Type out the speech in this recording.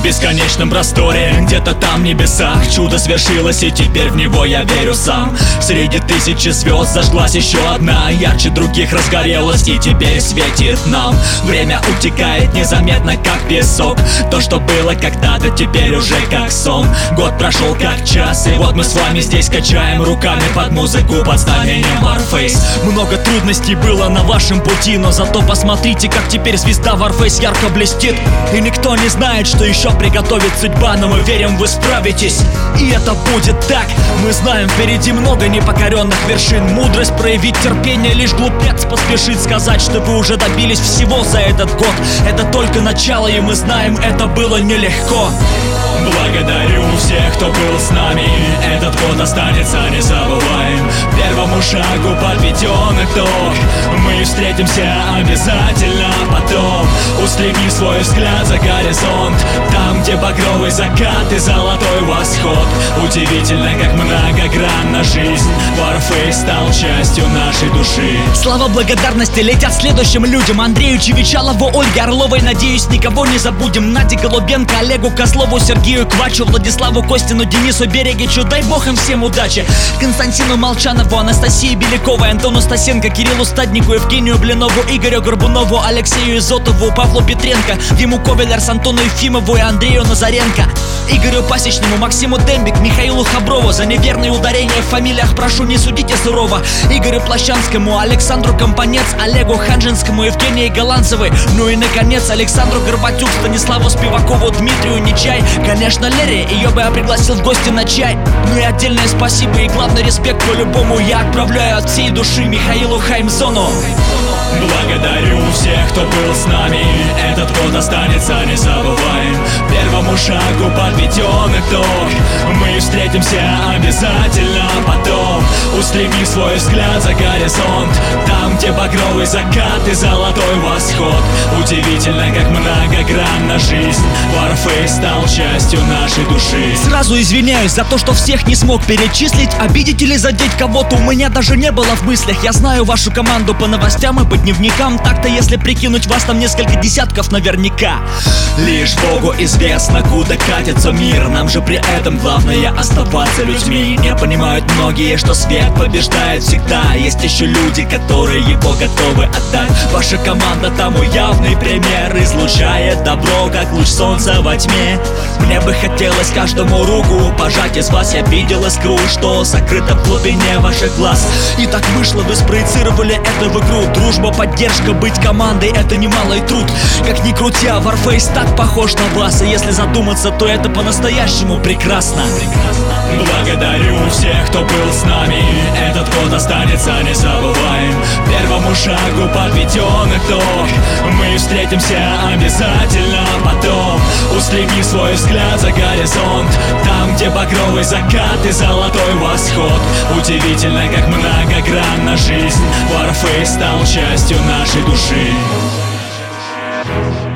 бесконечном просторе, где-то там в небесах чудо свершилось, и теперь в него я верю сам. Среди тысячи звезд зажглась еще одна, ярче других разгорелась и теперь светит нам. Время утекает незаметно, как песок. То, что было когда-то, теперь уже как сон. Год прошел как час, и вот мы с вами здесь качаем руками под музыку под знаменем Warface. Много трудностей было на вашем пути, но зато посмотрите, как теперь звезда Warface ярко блестит. И никто не знает, что еще приготовит судьба, но мы верим, вы справитесь, и это будет так. Мы знаем, впереди много непокоренных вершин. Мудрость проявить терпение, лишь глупец поспешит сказать, что вы уже добились всего за этот год. Это только начало, и мы знаем, это было нелегко. Благодарю всех, кто был с нами. Этот год останется незабываем. Первому шагу подведен итог. Мы встретимся обязательно потом. Устреми свой взгляд за горизонт, там, где багровый закат и золотой восход. Удивительно, как многогранна жизнь. Warface стал частью нашей души. Слова благодарности летят следующим людям: Андрею Чевичалову, Ольге Орловой. Надеюсь, никого не забудем: Наде Голубенко, Олегу Козлову, Сергею Квачу, Владиславу Костину, Денису Берегичу. Дай бог им всем удачи. Константину Молчанову, Анастасии Беляковой, Антону Стасенко, Кириллу Стаднику, Евгению Блинову, Игорю Горбунову, Алексею Изотову, Павлу Петренко, Диму Ковелерс, Антону Ефимову и Андрею Назаренко, Игорю Пасечному, Максиму Дембик, Михаилу Хаброву. За неверные ударения в фамилиях прошу, не судите сурово. Игорю Плащанскому, Александру Компанец, Олегу Ханжинскому, Евгении Голландцевой. Ну и наконец Александру Горбатюк, Станиславу Спивакову, Дмитрию Нечай. Конечно, Лере, ее бы я пригласил в гости на чай. Ну и отдельное спасибо и главный респект по-любому я отправляю от всей души Михаилу Хаймзону. Благодарю всех, кто был с нами. Этот год останется незабываем. Первому шагу подведен итог. Мы встретимся обязательно потом. Устреми свой взгляд за горизонт, там, где багровый закат и золотой восход. Удивительно, как многогранна жизнь. Warface стал частью нашей души. Сразу извиняюсь за то, что всех не смог перечислить. Обидеть или задеть кого-то у меня даже не было в мыслях. Я знаю вашу команду по новостям и по дневникам. Так-то, если прикинуть, вас там несколько десятков наверняка. Лишь Богу известно, куда катится мир. Нам же при этом главное оставаться людьми. Не понимают многие, что свет побеждает всегда. Есть еще люди, которые его готовы отдать. Ваша команда тому явный пример. Излучает добро, как луч солнца во тьме. Мне бы хотелось каждому руку пожать. Из вас я видел искру, что сокрыто в глубине ваших глаз. И так вышло, вы спроецировали это в игру. Дружба, поддержка, быть командой — это немалый труд. Как ни крути, Warface так похож на вас. И если задуматься, то это по-настоящему прекрасно. Благодарю всех, кто был с нами. Этот год останется незабываем. Первому шагу подведен итог. Мы встретимся обязательно потом. Устреми свой взгляд за горизонт, там, где багровый закат и золотой восход. Удивительно, как многогранна жизнь. Warface стал частью нашей души.